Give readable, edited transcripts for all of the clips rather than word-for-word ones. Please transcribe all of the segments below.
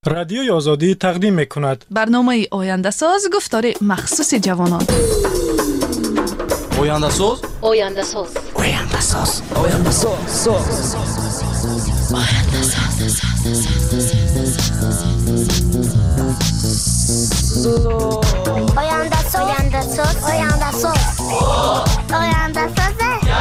رادیوی آزادی تقدیم می‌کند. برنامه آینده ساز گفتار مخصوص جوانان. آینده ساز؟ آینده ساز. آینده ساز. آینده ساز. آینده ساز. آینده ساز. آینده ساز. آینده ساز. آینده ساز.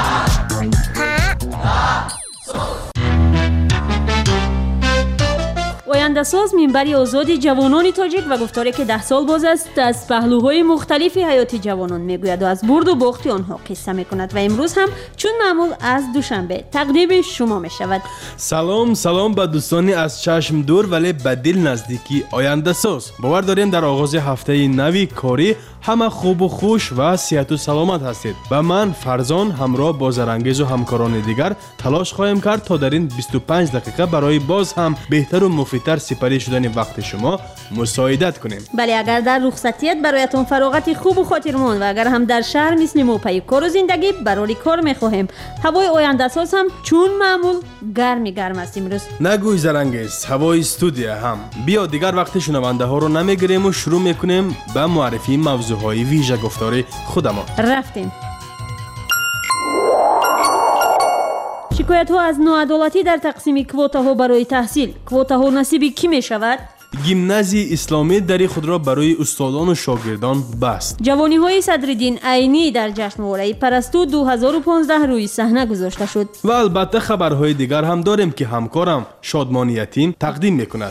آینده ساز منبری آزادی جوانان تاجیک و گفتاری که 10 سال باز است از پهلوهای مختلفی حیاتی جوانان میگوید و از برد و باخت آنها قصه میکند و امروز هم چون معمول از دوشنبه تقدیم شما میشود. سلام به دوستانی از چشم دور ولی به دل نزدیکی آینده ساز. باور داریم در آغاز هفته نوی کاری همه خوب و خوش و صحت و سلامت هستید. و من فرزان همراه با زرانگیز و همکاران دیگر تلاش خواهیم کرد تا در این 25 دقیقه برای باز هم بهتر و مفیدتر سپری شدن وقت شما مساعدت کنیم. بله، اگر در رخصتیت برایتون فراغت خوب و خاطرمند و اگر هم در شهر مثل ما پی کار و زندگی برای کار میخواهیم، هوای آینده ساز هم چون معمول گرم است امروز. نگوی زرانگیز، هوای استودیو هم. بیا دیگر وقت شنونده ها رو نمیگیریم و شروع میکنیم به معرفی موضوعهای ویژه گفتاری خودمان. رفتیم. شکایت ها از ناعدالتی در تقسیم کواتا ها برای تحصیل. کواتا ها نصیب کی می شود؟ گیمنازی اسلامی دری خود را برای استادان و شاگردان بست. جوانی های صدرالدین عینی در جشنواره پرستو 2015 روی صحنه گذاشته شد. و البته خبرهای دیگر هم داریم که همکارم شادمان یتیم تقدیم میکند.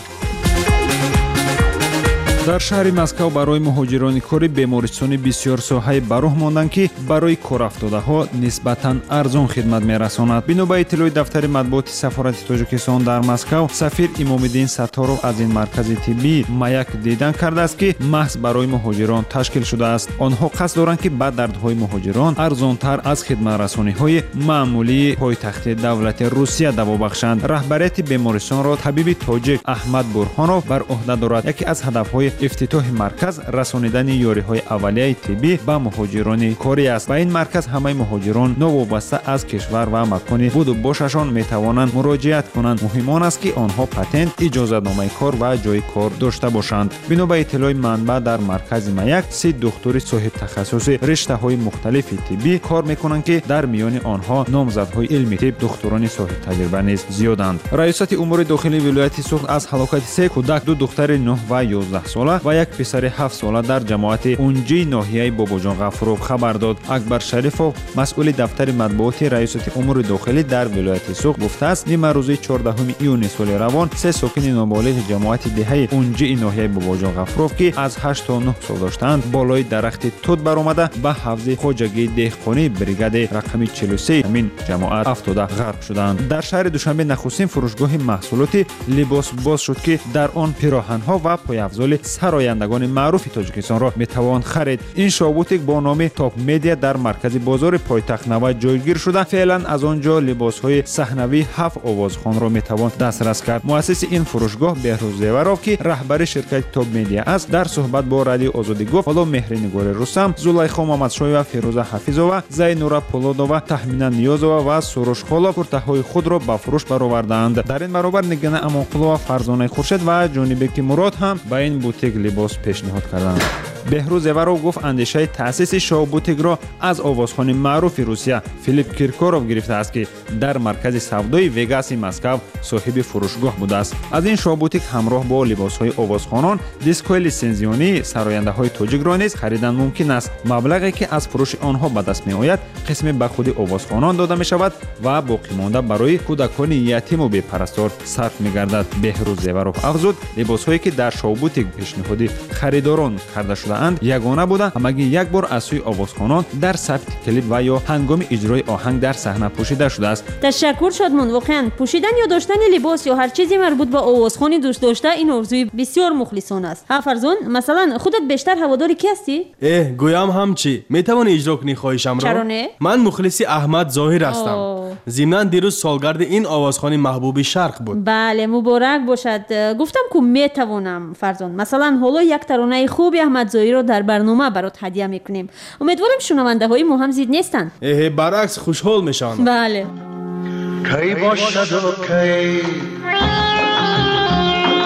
дар шаҳри Москав барои муҳоҷирони кори бемористони бисёр соҳаи бароҳ монданд ки барои корафтодаҳо нисбатан арзон хидмат мерасонад. бино ба иттилои дафтари матбуоти сафорати Тоҷикистон дар Москав, сафир Имомиддин Сатторов аз ин маркази тиббии Маяк дидан кардааст ки маҳз барои муҳоҷирон ташкил шудааст. онҳо қасд доранд ки ба дардҳои муҳоҷирон арзонтар аз хидматрасониҳои маъмулии пойтахти давлати Русия даво бахшанд. раҳбарияти бемористонро табиби тоҷик Аҳмад Бурҳонов бар уҳда дорад. яке аз ҳадафҳои ифтитоҳи марказ расонидани ёриҳои аввалияи тиббӣ ба муҳоҷирони корӣ аст. ба ин марказ ҳамаи муҳоҷирон новобаста аз кишвар ва макони буду бошашон метавонанд муроҷиат кунанд. муҳим он аст ки онҳо патент, иҷозатномаи кор ва ҷойи кор дошта бошанд. бино ба иттилои манбаъ дар маркази Маяк 30 духтури соҳибтахассуси риштаҳои мухталифи тиббӣ кор мекунанд ки дар миёни онҳо номзадҳои илми тиб, духтурони соҳибтаҷриба низ зиёданд. раёсати умури дохилии вилояти Суғд аз ҳалокати 3 кӯдак, 2 духтари 9 ва 11 сола ва як писари 7 сола дар ҷамоати унҷии ноҳияи Бобоҷон Ғафуров хабар дод. Акбар Шарифов, масъули дафтари матбуоти раёсати умури дохилӣ дар вилояти Суғд гуфтааст, нима рӯзи 14 июни соли равон се сокини ноболиғи ҷамоати деҳаи унҷии ноҳияи Бобоҷон Ғафуров ки аз 8 то 9 сол доштаанд, болои дарахти тут баромада ба ҳавзи хоҷагии деҳқонии бригадаи рақами 43 ҳамин ҷамоат афтода ғарқ шуданд. дар шаҳри Душанбе нахустин фурӯшгоҳи маҳсулоти либос боз шуд ки дар он пироҳанҳо ва пояфзоли сарояндагони маъруфи Тоҷикистонро метавон харид. ин шобутик бо номи Топ Медиа дар маркази бозори пойтахт Навад ҷойгир шуда, феълан аз он ҷо либосҳои саҳнавии 7 овозхонро метавон дастрас кард. муассиси ин фурӯшгоҳ Беҳрӯз Зеваров ки раҳбари ширкати Топ Медиа аст, дар суҳбат бо Радиои Озодӣ гуфт, ҳоло Меҳринигори Рустам, Зулайхо Мамадшоева, Фирӯза Ҳафизова, Зайнура Пулодова, Таҳмина Ниёзова ва Суруш Холов куртаҳои худро ба фурӯш баровардаанд. дар ин баробар Нигина Амонқулова, Фарзонаи Хуршед ва Ҷонибеки Мурод ҳам ба ин бутик либос пешниҳод карданд. Беҳрӯз Зеваров гуфт, андешаи таъсиси шоу-бутикро аз овозхони маъруфи Русия Филипп Киркоров гирифтааст ки дар маркази савдои Вегаси Москав соҳиби фурӯшгоҳ будааст. аз ин шоу-бутик ҳамроҳ бо либосҳои овозхонон дискҳои литсензионии сарояндаҳои тоҷикро низ харидан мумкин аст. маблағе ки аз фурӯши онҳо ба даст меояд, қисме ба худи овозхонон дода мешавад ва боқимонда барои кӯдакони ятиму бепарастор сарф мегардад. Беҳрӯз Зеваров афзуд, либосҳое ки дар шоу-бутик пешниҳоди харидорон карда шудаанд ягона буда, ҳамагӣ як бор аз сӯи овозхонон дар сабти клип ва ё ҳангоми иҷрои оҳанг дар саҳна пӯшида шудааст. ташаккур Шодмон. воқеан пӯшидан ё доштани либос ё ҳар чизе марбут ба овозхони дӯстдошта ин орзуи бисёр мухлисона аст. ҳа Фарзон, масалан худат бештар ҳаводори ки ҳастӣ? гӯям ҳам чӣ? метавонӣ иҷро кунӣ хоҳишамро? чаро не? ман мухлиси Аҳмад Зоҳир ҳастам. зимнан дирӯз солгарди ин овозхони маҳбуби шарқ буд. бале, муборак бошад. гуфтам ку метавонам Фарзон. масалан ҳоло як таронаи хуби Аҳмад Зоҳирро дар барнома барот ҳадия мекунем. умедворам шунавандаҳои мо ҳам зид нестанд. баръакс хушҳол мешаванд. бале. کی باشد و کی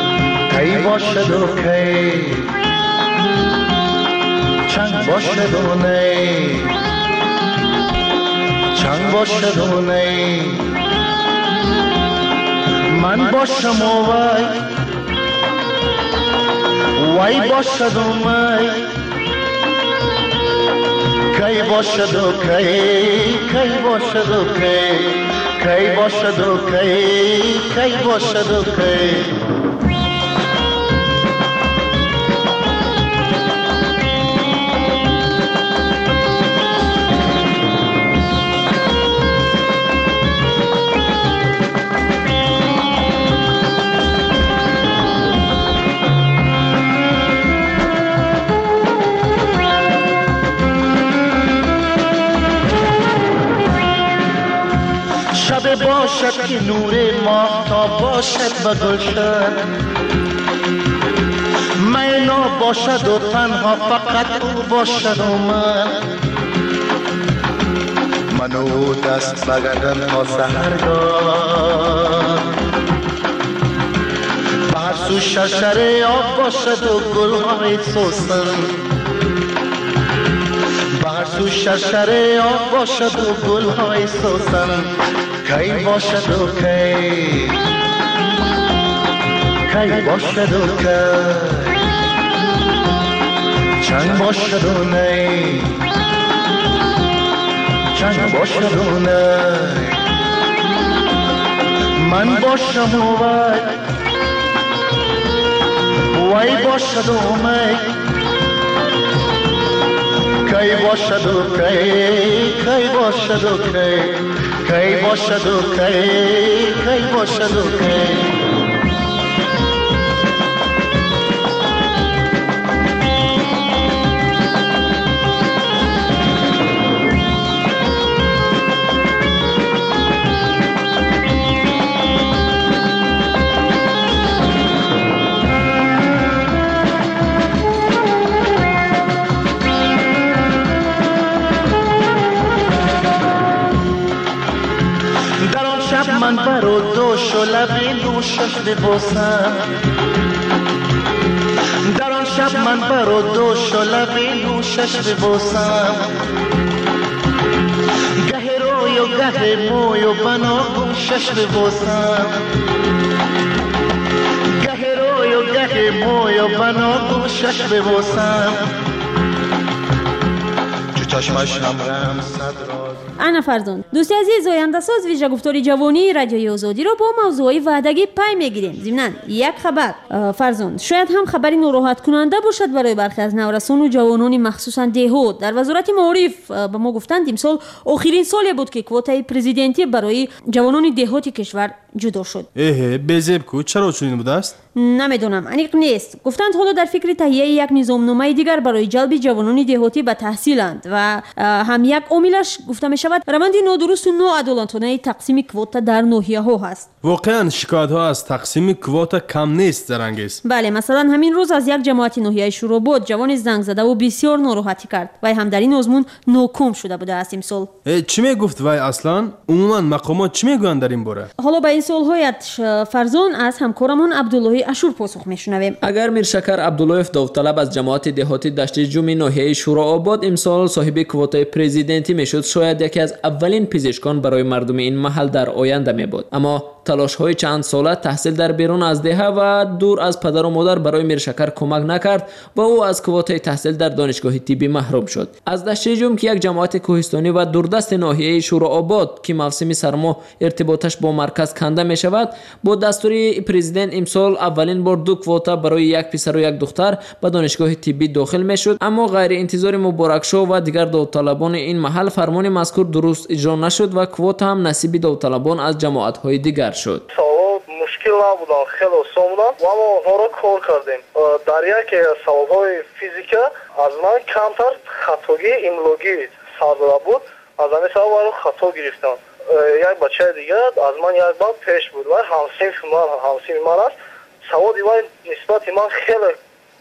کی باشد و کی چنگ باشد و نی چنگ باشد و نی من باشم و وی باشد و می کی باشد و کی باشد و کی باشد و کی باشد و کی شب باشد که نور ماهتاب باشد و گلشن مینا باشد و تنها فقط او باشد و من او دست بگردم تا سحرگاه بر سو شرشره آب باشد و گلهای سوسن بر سو شرشره آب باشد و گلهای سوسن کی باشد و کی باشد و کی چنگ باشد و نی چنگ باشد و نی من باشم و وی باشد و می کی باشد و کی باشد و کی باشد و کی باشد و کی من برو دوش و لبی نوشش ببوسم در آن شب من برو دوش و لبی نوشش ببوسم گه روی و گه موی و بناگوشش ببوسم گه روی و گه موی و بناگوشش ببوسم چو چشمش هم صد انا فرزند دوستی عزیز آینده ساز ویژه گفتاری جوانی رادیوی آزادی را با موضوعی وعدگی پی میگیریم. ضمناً یک خبر فرزند شاید هم خبری ناراحت کننده باشد برای برخی از نورسان و جوانان مخصوصا دهات. در وزارت معارف به ما گفتند امسال آخرین سالی بود که کوتای پرزیدنتی برای جوانان دهاتی کشور جدا شد. بزب کو چرا چنین بوده است؟ نمیدونم انیق نیست. گفتند حالا در فکر تهیه یک نظامنامه دیگر برای جلب جوانان دهاتی به تحصیلند و هم یک عاملش گفته می شود روند نادرست و ناعادلانه تقسیم کوتا در ناحیه ها هست. واقعا شکایت ها از تقسیم کوتا کم نیست زرنگیز. بله مثلا همین روز از یک جماعت ناحیه شوراباد جوان زنگ زده و بسیار ناراحتی کرد و هم در این آزمون ناکام شده بوده است امسال. چی میگفت وای اصلا عموما مقامات چی میگویند در این باره؟ حالا به این سوالهایت فرزان از همکارمان عبدالله اشور پاسخ میشنویم. اگر میرشکر عبدالله داوطلب از جماعت دهاتی دشت جوم ناحیه شوراباد امسال صاحب کوتای پرزیدنتی میشد شاید یکی از اولین پزشکان برای مردم این محل در آینده میبود. اما تلاش های چند ساله تحصیل در بیرون از دهه و دور از پدر و مادر برای میرشکر کمک نکرد و او از کوتای تحصیل در دانشگاه طبی محروم شد. از دشت جوم که یک جماعت کوهستانی و دوردست ناحیه شوراباد که موسم سرما ارتباطش با مرکز کنده می شود با دستور پرزیدنت امسال اولین بار دو کوتا برای یک پسر و یک دختر به دانشگاه طبی داخل می شد. اما غیر انتظار مبارک شو و دیگر داوطلبان این محل فرمان مذکور درست اجرا نشد و کوتا هم نصیب داوطلبان از جماعت های دیگر شد. مشکل نبودن خیلی آسان بودن و ما آنها را کار کردیم. در یکی از سوالهای فیزیکا از من کمتر خطاگی املایی سر داده بود. از همین سوال رو خطا گرفتم. یک بچه دیگر از من یک بار پیش بود و همسین من است. سوال دیوان نسبت من خیلی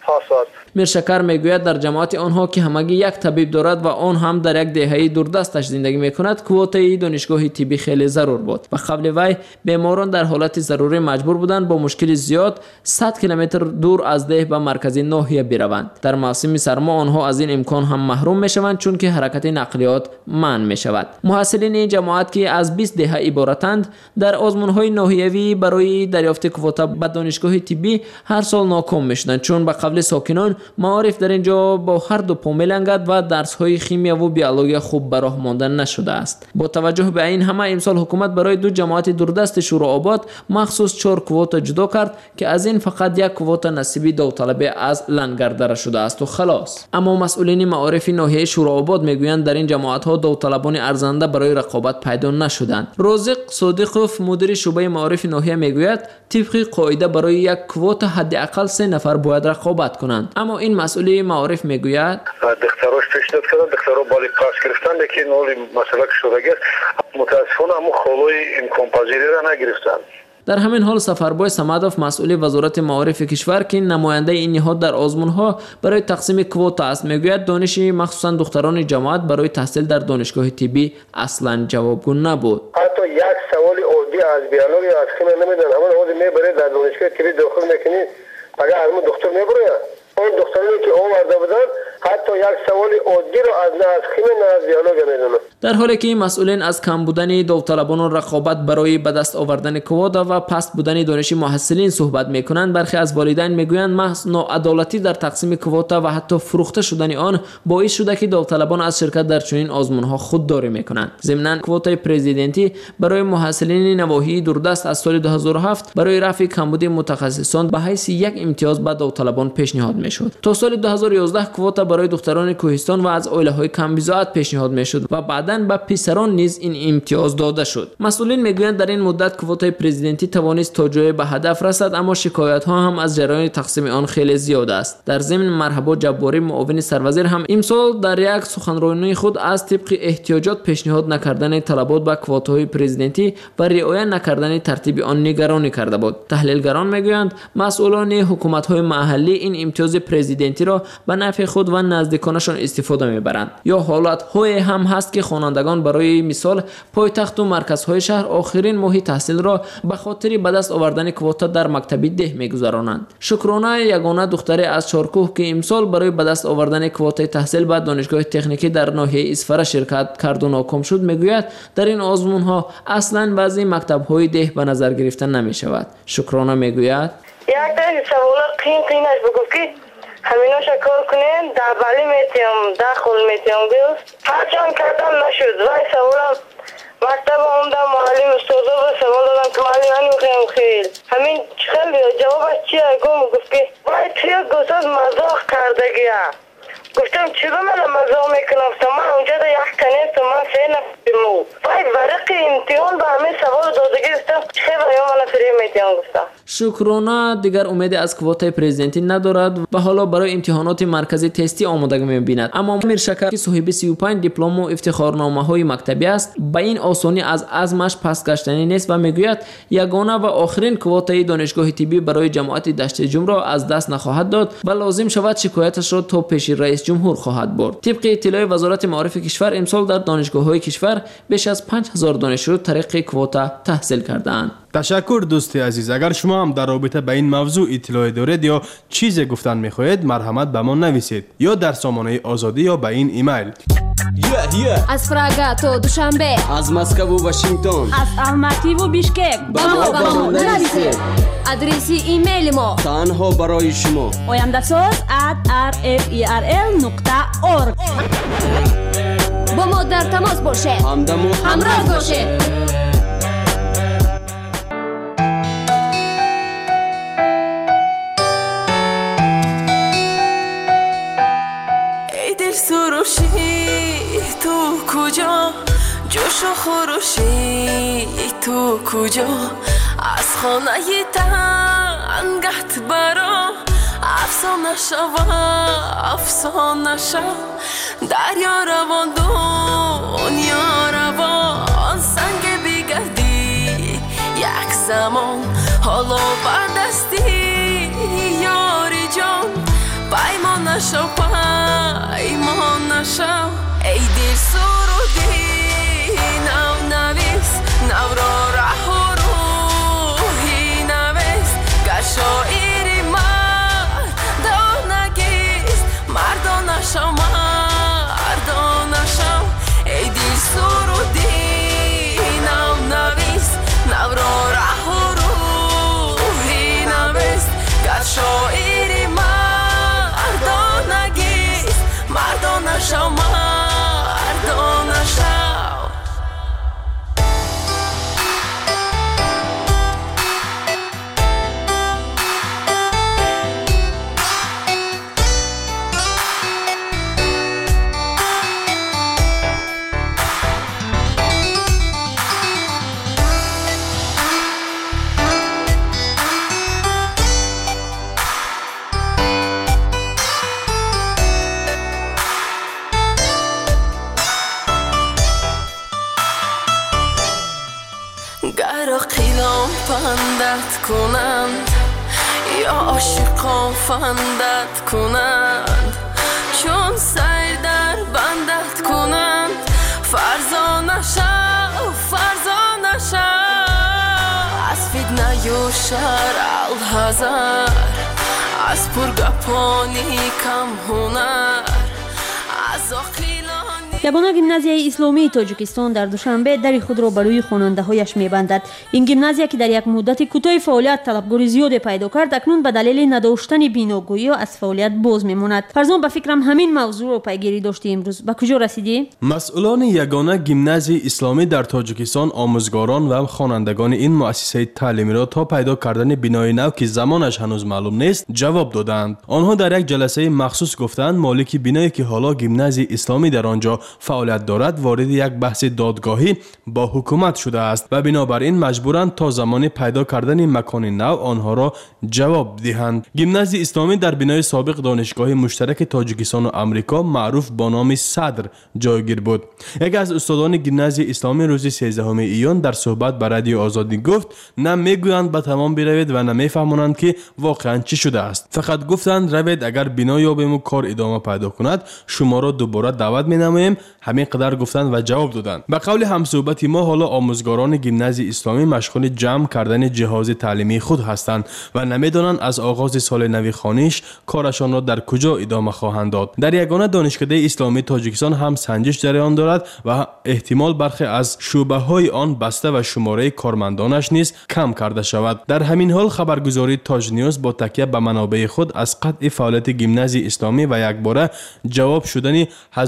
پس است. میرشکر میگوید در جماعت آنها که همگی یک طبیب دارد و آن هم در یک دهه دوردستش زندگی میکند، کوتای دانشگاه طبی خیلی ضرور بود و قبل وی بیماران در حالت ضروری مجبور بودند با مشکل زیاد 100 کیلومتر دور از ده به مرکزی ناحیه بروند. در موسم سرما آنها از این امکان هم محروم میشوند چون که حرکت نقلیات منع میشود. محصلین این جماعت که از 20 دهه عبارتند در آزمون‌های ناحیوی برای دریافت کوتا به دانشگاه طبی هر سال ناکام میشدند چون به قبل ساکنان معارف در اینجا با هر دو پا میلنگد و درس‌های شیمیا و بیولوژی خوب به راه مانده نشده است. با توجه به این همه امسال حکومت برای دو جماعت دوردست شورآباد مخصوص 4 کوتا جدا کرد که از این فقط یک کوتا نصیبی داوطلبه از لنگردره شده است و خلاص. اما مسئولین معارف ناحیه شورآباد میگویند در این جماعت ها داوطلبان ارزنده برای رقابت پیدا نشدند. رازق صادقوف مدیر شعبه معارف ناحیه میگوید طبق قاعده برای یک کوتا حداقل 3 نفر باید رقابت کنند. اما این مسئول معارف میگوید دختراش پیشنهاد کردن، دخترها بالی پاس گرفتن لیکن اولی مسئله که شده است متاسفانه همون خلوی امکان پذیری را نگرفتند. در همین حال سفربای سمدوف مسئول وزارت معارف کشور که نماینده این نهاد در آزمون‌ها برای تقسیم کوتا است میگوید دانش مخصوصا دختران جماعت برای تحصیل در دانشگاه طبی اصلا جوابگو نبود. حتی یک سوال عادی از بیولوژی از شیمی نمیدن، همون عادی میبره در دانشگاه طبی داخل میکنی اگر همون دکتر میبره اون دکترانی که آورده بودن حتی یک سوال عادی رو از نه از شیمی نه از بیولوژی میدونن. در حالی که مسئولین از کم بودن داوطلبان و رقابت برای به دست آوردن کوتا و پست بودن دانش محصلین صحبت میکنند، برخی از والدین میگویند محض ناعدالتی در تقسیم کوتا و حتی فروخته شدن آن باعث شده که داوطلبان از شرکت در چنین آزمون‌ها خودداری میکنند. ضمناً کوتای پرزیدنتی برای محصلین نواحی دوردست از سال 2007 برای رفع کمبود متخصصان به حیث یک امتیاز به داوطلبان پیشنهاد میشد. تا سال 2011 کوتا برای دختران کوهستان و از عائله‌های کم بضاعت پیشنهاد میشد و بعداً به پسران نیز این امتیاز داده شد. مسئولین میگویند در این مدت کوتای پرزیدنتی توانست تا جای به هدف رسد، اما شکایت ها هم از جریان تقسیم آن خیلی زیاد است. در ضمن مرحبا جباری معاون سروزیر هم امسال در یک سخنرانی خود از طبق احتیاجات پیشنهاد نکردن طلبات به کوتاهای پرزیدنتی و رعایت نکردن ترتیب آن نگرانی کرده بود. تحلیلگران میگویند مسئولان حکومت‌های محلی این امتیاز پرزیدنتی را به نفع خود و نزدیکانشان استفاده میبرند. یا حالت‌های هم هست که خوانندگان برای مثال پایتخت و مرکزهای شهر آخرین ماه تحصیل را به خاطر به دست آوردن کوتا در مکتبی ده میگذرانند. شکرانه یگانه دختر از چارکوه که امسال برای به دست آوردن کوتای تحصیل به دانشگاه تکنیکی در ناحیه اصفهان شرکت کرد و ناکام شد میگوید در این آزمون‌ها اصلا بعضی مکتب‌های ده به نظر گرفته نمی‌شود. شکرانه میگوید یک تا سوال قینش بگو که همینو کار کنیم در بلی میتیم داخل میتیم بیست هرچند کردم نشد وای سوالم مکتب آمدم معلم استادا و سوال دادم که معلم هنی میخوایم خیل همین خیلی جوابش چیه گفت که وای توی گفتاد مزاق کردگیه گفتم چی به من مزاق میکنم من اونجا دا یک تنیست من 3 نفرمو وای ورق امتحان به همه سوال دادگی گفتم چه باید من فری میتیم گفتم. شکرانه دیگر امیدی از کوتای پرزیدنتی ندارد و حالا برای امتحانات مرکزی تستی آمادگی می‌بیند. اما میرشکر که صاحب 35 دیپلم و افتخارنامه‌های مکتبی است به این آسانی از عزمش پس گشتنی نیست و میگوید یگانه و آخرین کوتای دانشگاه طبی برای جماعت دشت جم را از دست نخواهد داد و لازم شود شکایتش را تا پیش رئیس جمهور خواهد برد. طبق اطلاع وزارت معارف کشور امسال در دانشگاه‌های کشور بیش از 5000 دانشجو طریق کوتا تحصیل کرده‌اند. تشکر دوست عزیز. اگر شما هم در رابطه با این موضوع اطلاعی دارید یا چیزی گفتن میخواهید مرحمت به ما نویسید یا در سامانه آزادی یا به این ایمیل. از پراگ تا دوشنبه، از مسکو و واشنگتن، از الماتی و بیشکک با ما نویسید. آدرس ایمیل ما تنها برای شما oyandasos@rferl.org. با ما در تماس باشه، همراه باشه. سروشی تو کجا جوش و خروشی تو کجا از خانه تنگت برا افسانه شو افسانه شو دریا روان دنیا روان سنگ بگردی یک زمان حالا بردستی یاری جان نشو پیمان نشو ای دل سرودی نو نویس نو را ره و روحی نویس گر شاعری مردانگیست مردانه شو مردانه شو ای دل سرودی نو نویس نو را ره و روحی نویس گر شاعری مردانگیست مردانه شو مردانه شو گر قیلان پندت کنند یا عاشقان فندت کنند چون سیر در بندت کنند فرزانه شو فرزانه شو از فتنه و شر الحذر از پرگپانی کم هنر از قیلان ябона гимназияи исломии тоҷикистон дар душанбе дари худро ба рӯи хонандаҳояш мебандад. Ин гимназия ки дар як муддати кӯтоҳи фаъолият талабгори зиёде пайдо кард, акнун ба далели надоштани биногӯиё аз фаъолият боз мемонад. фарзон ба фикрам ҳамин мавзӯъро пайгирӣ дошти имрӯз. Ба куҷо расидӣ? масъулони ягона гимназияи исломӣ дар тоҷикистон омӯзгорон ва хонандагони ин муассисаи таълимиро то пайдо кардани бинои нав ки замонаш ҳанӯз маълум нест ҷавоб доданд. онҳо дар як ҷаласаи махсус гуфтанд молики биное ки ҳоло гимназияи исломӣ дар он ҷо فعالیت دارد وارد یک بحث دادگاهی با حکومت شده است و بنابراین مجبورند تا زمان پیدا کردن مکان نو آنها را جواب دهند. گیمنازی اسلامی در بنای سابق دانشگاه مشترک تاجیکستان و آمریکا معروف با نام صدر جایگیر بود. یکی از استادان گیمنازی اسلامی روز 13 ایون در صحبت با رادیو آزادی گفت نه میگویند به تمام بروید و نه میفهمانند که واقعا چی شده است. فقط گفتند روید اگر بنا یابیم و کار ادامه پیدا کند شما را دوباره دعوت مینماییم. همین قدر گفتند و جواب دادند. به قول همصحبت ما حالا آموزگاران گیمنازی اسلامی مشغول جمع کردن جهاز تعلیمی خود هستند و نمیدانند از آغاز سال نو خوانش کارشان را در کجا ادامه خواهند داد. در یگانه دانشکده اسلامی تاجیکستان هم سنجش جریان دارد و احتمال برخی از شعبه های آن بسته و شماره کارمندانش نیز کم کرده شود. در همین حال خبرگزاری تاج نیوز با تکیه به منابع خود از قطع فعالیت گیمنازی اسلامی و یکباره جواب شدن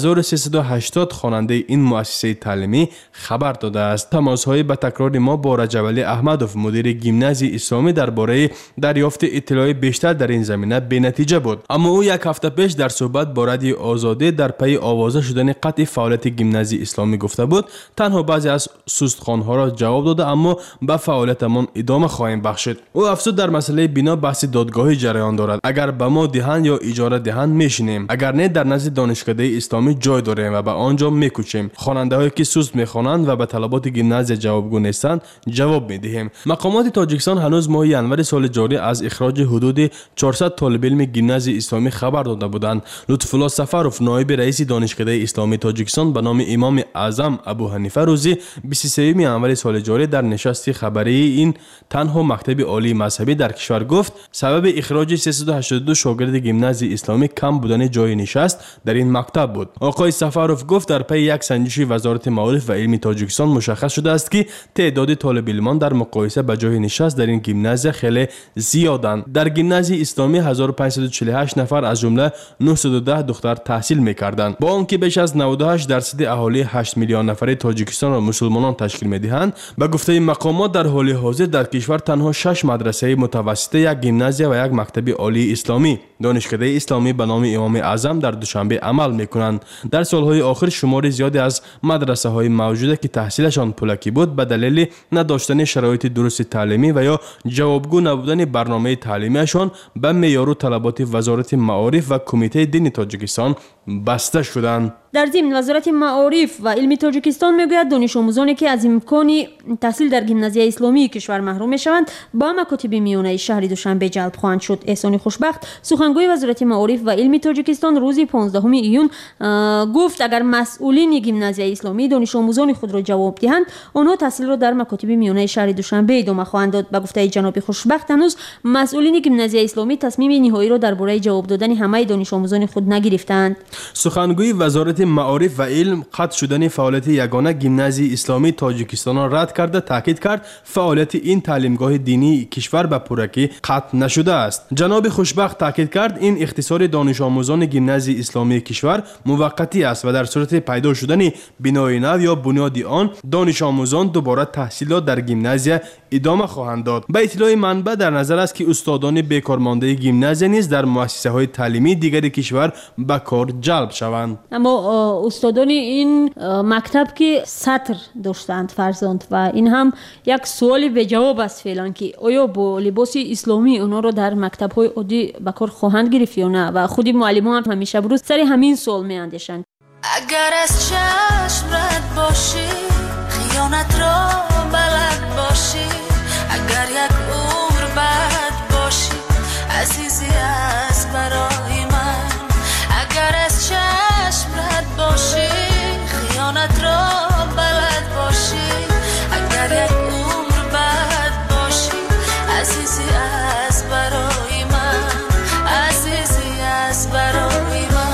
1380 خواننده این مؤسسه تعلیمی خبر داده است. تماس‌های به تکرار ما با رجب‌علی احمدوف مدیر گیمنازی اسلامی درباره دریافت اطلاع بیشتر در این زمینه بی‌نتیجه بود. اما او یک هفته پیش در صحبت با رادیو آزادی در پی آوازه شدن قطع فعالیت گیمنازی اسلامی گفته بود تنها بعضی از سوستخوان‌ها را جواب داده اما به فعالیتمان ادامه خواهیم بخشید. او افزود در مسئله بنا بحث دادگاهی جریان دارد. اگر به ما دهند یا اجاره دهند میشینیم، اگر نه در نزد دانشکده اسلامی جای داریم و به آنجا میکوچیم. خواننده‌هایی که سوست میخوانند و به طلبات گیمنازی جوابگو نیستند جواب میدهیم. مقامات تاجیکستان هنوز ماه ینور سال جاری از اخراج حدود 400 طالب علم گیمنازی اسلامی خبر داده بودند. لطف‌الله سفروف نایب رئیس دانشکده اسلامی تاجیکستان به نام امام اعظم ابو حنیفه روزی 23 ینور سال جاری در نشست خبری این تنها مکتب عالی مذهبی در کشور گفت سبب اخراج 382 شاگرد گیمنازی اسلامی کم بودن جای نشست در این مکتب بود. آقای سفروف گفت در پی یک سنجش وزارت معارف و علم تاجیکستان مشخص شده است که تعداد طالب علمان در مقایسه با جای نشست در این گیمنازی خیلی زیادند. در گیمنازی اسلامی 1548 نفر از جمله 910 دختر تحصیل می‌کردند. با آنکه بیش از 98% اهالی 8 میلیون نفری تاجیکستان را مسلمانان تشکیل می‌دهند، به گفته مقامات در حال حاضر در کشور تنها 6 مدرسه متوسطه، یک گیمنازی و یک مکتب عالی اسلامی دانشکده اسلامی به نام امام اعظم در دوشنبه عمل می‌کنند. در سال‌های آخر شمار زیادی از مدرسه های موجوده که تحصیلشان پولکی بود به دلیل نداشتن شرایط درست تعلیمی و یا جوابگو نبودن برنامه تعلیمیشان به معیار و طلبات وزارت معارف و کمیته دینی تاجیکستان بسته شدند. در ضمن وزارت معارف و علم تاجیکستان میگوید دانش آموزانی که از امکان تحصیل در گیمنازیای اسلامی کشور محروم میشوند با مکاتب میانه شهر دوشنبه جلب خواهند شد. احسان خوشبخت سخنگوی وزارت معارف و علم تاجیکستان روز 15 ایون گفت اگر مسئولین گیمنازیای اسلامی دانش آموزان خود را جواب دهند آنها تحصیل را در مکاتب میانه شهر دوشنبه ادامه خواهند داد. به گفته جناب خوشبخت هنوز مسئولین گیمنازیای اسلامی تصمیم نهایی را درباره جواب دادن همه دانش آموزان خود نگرفتند. سخنگوی وزارت معارف و علم قطع شدن فعالیت یگانه گیمنازی اسلامی تاجیکستان را رد کرده تاکید کرد فعالیت این تعلیمگاه دینی کشور به پورکی قطع نشده است. جناب خوشبخت تاکید کرد این اختصار دانش آموزان گیمنازی اسلامی کشور موقتی است و در صورت پیدا شدن بنای نو یا بنیاد آن دانش آموزان دوباره تحصیلات در گیمنازیا ادامه خواهند داد. به اطلاع منبع در نظر است که استادان بیکارمانده گیمنازیا نیز در مؤسسه های تعلیمی دیگر کشور به کار جلب شوند. اما استادان این مکتب که سطر داشتند فرزند و این هم یک سوالی به جواب است فعلا که آیا با لباس اسلامی اونا رو در مکتب های عادی به کار خواهند گرفت یا نه و خودی معلمان هم همیشه بروز سر همین سوال میاندیشند. اگر از چشم رد باشی خیانت را بلد باشی اگر یک عمر بد باشی عزیزی از برای من اگر از چشم رد باشی خیانت را بلد باشی اگر یک عمر بد باشی عزیزی از برای من عزیزی از برای من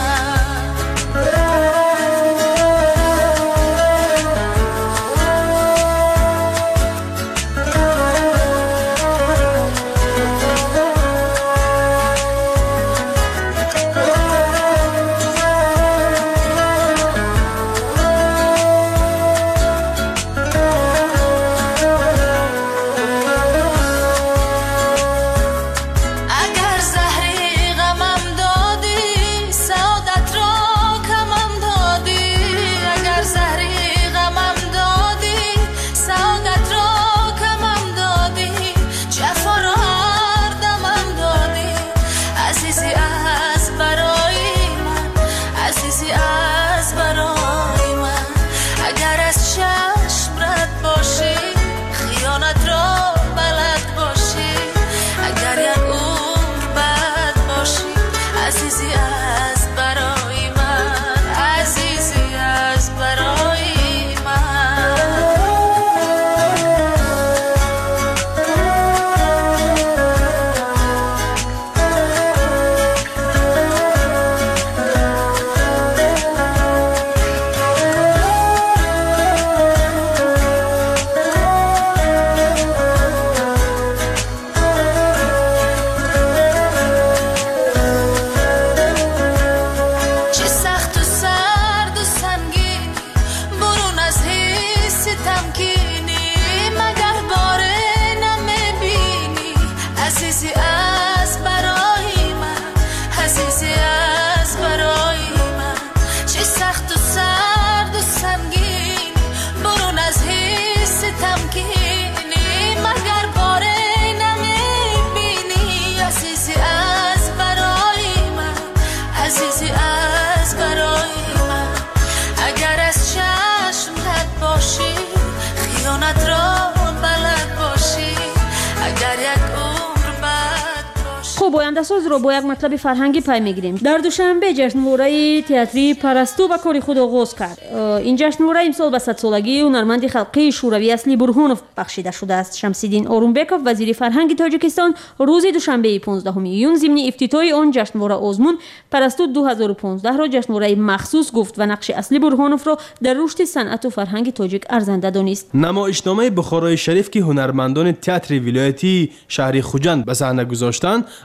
آینده‌ساز را با یک مطلب فرهنگی پی میگیریم. در دوشنبه جشنواره تئاتری پرستو به کار خود آغاز کرد. این جشنواره امسال به 100 سالگی هنرمند خلقی شوروی اصلی برهانوف بخشیده شده است. شمس‌الدین آرومبکوف وزیر فرهنگ تاجیکستان روز دوشنبه 15 ایون ضمن افتتاح آن جشنواره آزمون پرستو 2015 را جشنواره مخصوص گفت و نقش اصلی برهانوف را در رشد صنعت و فرهنگ تاجیک ارزنده دانست. نمایشنامه بخارای شریف که هنرمندان تئاتر ولایتی شهر خوجند به صحنه گذاشتند از روی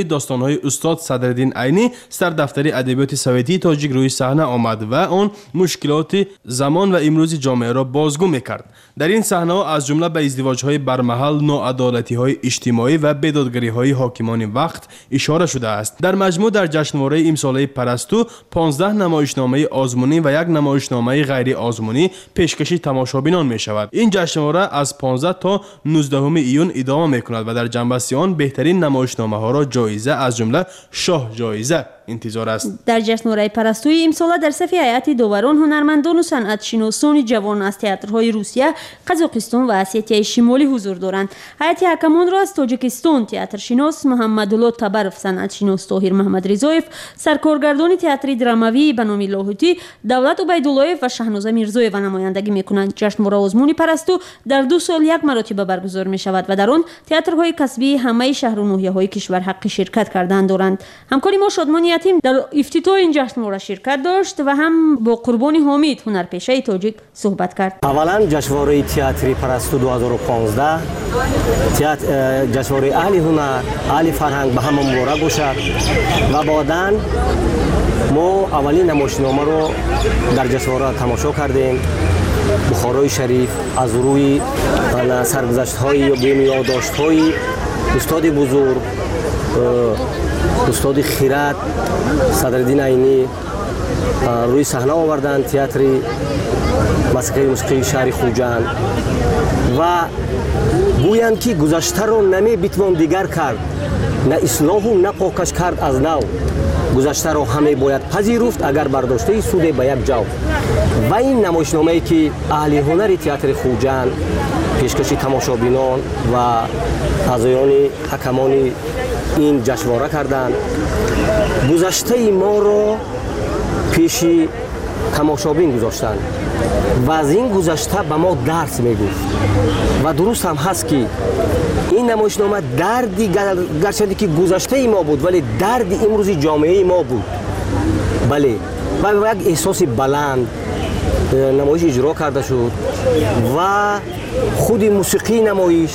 داستان‌های استاد صدرالدین عینی سردفتری ادبیات سوویتی تاجیک روی صحنه آمد و آن مشکلات زمان و امروزی جامعه را بازگو می‌کرد. در این صحنه از جمله به ازدواج‌های برمحل، ناعدالتی‌های اجتماعی و بیدادگری‌های حاکمان وقت اشاره شده است. در مجموع در جشنواره امساله پرستو 15 نمایشنامه آزمونی و یک نمایشنامه غیر آزمونی پیشکش تماشابینان می‌شود. این جشنواره از 15 تا 19 ایون ادامه می‌کند و در جنبه آن بهترین نمایشنامه‌ها را جایزه از جمله شاه جایزه انتظار است. در جشنواره پرستوی امسال در صف هیئت داوران هنرمندان و صنعت‌شناسان جوان از تئاترهای روسیه، قزاقستان و اسیای شمالی حضور دارند. هیئت حکمان را از تاجیکستان تئاترشناس محمدالله تبرف، صنعت‌شناس طاهر محمد رضایف، سرکارگردان تئاتر دراموی بنامی لاهوتی، دولت عبیداللهیف و شهنازه میرزایeva نمایندگی می‌کنند. جشنواره آزمونی پرستو در 2 سال یک مرتبه برگزار می‌شود و در آن تئاترهای کسبی همه شهر و ناحیه‌های کشور حق شرکت کردن دارند. همکاری ما شادمان یتیم در افتتاح این جشنواره شرکت داشت و هم با قربانی حامد هنرپیشه تاجیک صحبت کرد. اولا جشنواره تئاتری پرستو 2015 جشنواره اهل هنر، اهل فرهنگ به همه مبارک باشد و بعداً ما اولین نمایشنامه رو در جشنواره تماشا کردیم. بخارای شریف از روی سرگذشت‌های و یادداشت‌های استاد بزرگ استاد خیرات صدرالدین عینی روی صحنه آوردن تئاتر موسیقی شهر خوجند و گویند که گذشته رو نمی‌توان دیگر کرد، نه اصلاح و نه پاکش کرد از نو. گذشته رو همه باید پذیرفت اگر برداشته سود به یک جا. و این نمایشنامه‌ای که اهل هنر تئاتر خوجند پیشکش تماشابینان و اعضایان حکمان این جشنواره کردند، گذشته ما رو پیش تماشابین گذاشتند و از این گذشته به ما درس میگفت و درست هم هست که این نمایشنامه دردی گرچه که گذشته ما بود ولی درد امروزی جامعه ما بود. بله و یک احساس بلند نمایش اجرا کرده شد و خود موسیقی نمایش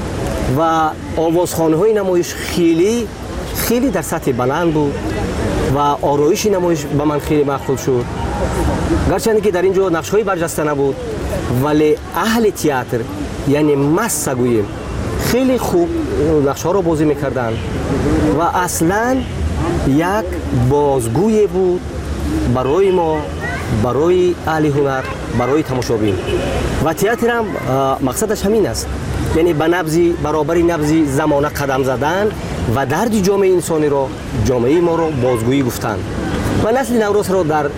و آوازخوانی های نمایش خیلی در سطح بلند بود و آرایش نمایش به من خیلی مقبول شد. گرچه که در اینجا نقش های برجسته نبود ولی اهل تئاتر یعنی مست گوییم خیلی خوب نقش ها رو بازی میکردن و اصلا یک بازگوی بود برای ما، برای اهل هنر، برای تماشابین. و تئاتر هم مقصدش همین است، یعنی به نبضی برابری نبضی زمانه قدم زدن و درد جامعه انسانی را، جامعه ما را بازگویی گفتن و نسل نوروز را در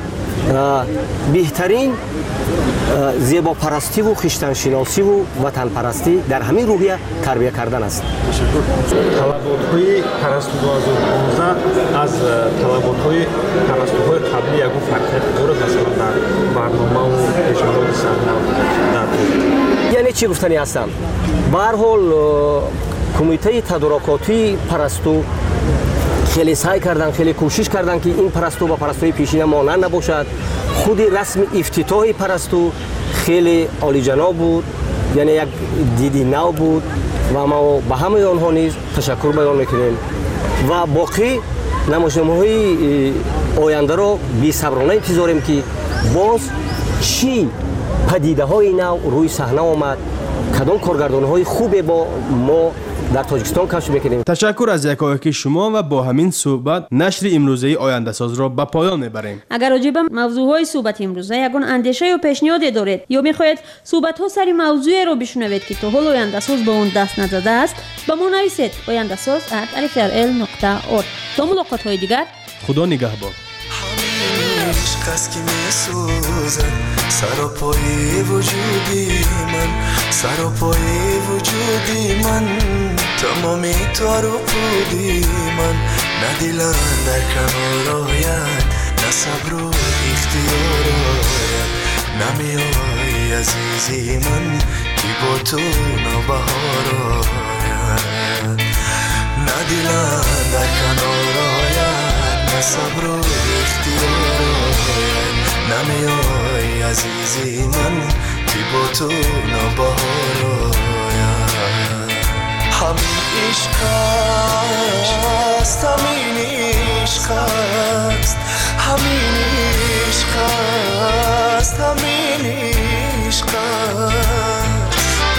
بهترین زیبا پرستی و خویشتن شناسی و وطن پرستی در همین روحیه تربیه کردن است. طلبات‌های پرستو 2015 از طلبات‌های پرستوهای قبلی یکو فرقیت داره مثلا در برنامه و پیشنهاد صحنه؟ یعنی چی گفتنی هستم؟ به هر حال کمیته تدارکاتی پرستو خیلی سعی کردن، خیلی کوشش کردن که این پرستو با پرستوی پیشینه مانند نباشد. خود رسم افتتاح پرستو خیلی عالی جناب بود، یعنی یک دیدی نو بود و ما به همه آنها نیز تشکر بیان میکنیم و باقی نمایشنامه‌های آینده را بی‌صبرانه انتظاریم که باز چی پدیده های نو روی صحنه آمد، کدام کارگردان‌های خوبه با ما در تاجیکستان کشف میکنیم. تشکر از یکایک شما و با همین صحبت نشر امروزه آینده ساز را به پایان میبریم. اگر راجع به موضوعهای صحبت امروزه یگان اندیشه یا پیشنهادی دارید یا میخواهید صحبت‌ها سر موضوعی را بشنوید که تا حال آینده ساز به اون دست نزده است، به ما نویسید oyandasaz@alifrl.org. تا ملاقات‌های دیگر خدا نگهبان. کس که میسوزد سر و پای وجودی من، سر و پای وجودی من، تمامی تار و پودی من، نه دلم در کنار آید، نه صبر و اختیار آید، نمیای عزیزی من که با تو نوبهار آید، نه دلم در کنار آید، نه صبر و اختیار آید، نمیای عزیزی من که با تو نوبهار آید. همین عشق است همین عشق است همین عشق است همین عشق است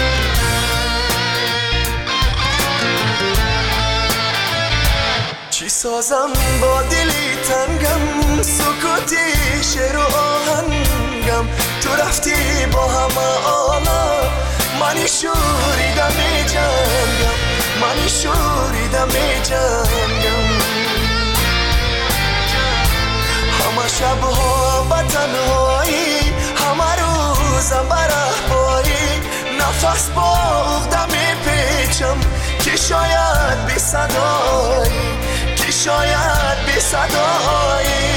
چی سازم با دلی تنگم سکوتی شعر و آهنگم تو رفتی با همه عالم منی شوریدم می جنگم منی شوریدم می جنگم همه شبها به تنهایی همه روزم به رهباری نفس با عقده می پیچم که شاید بی صدایی که شاید بی صدایی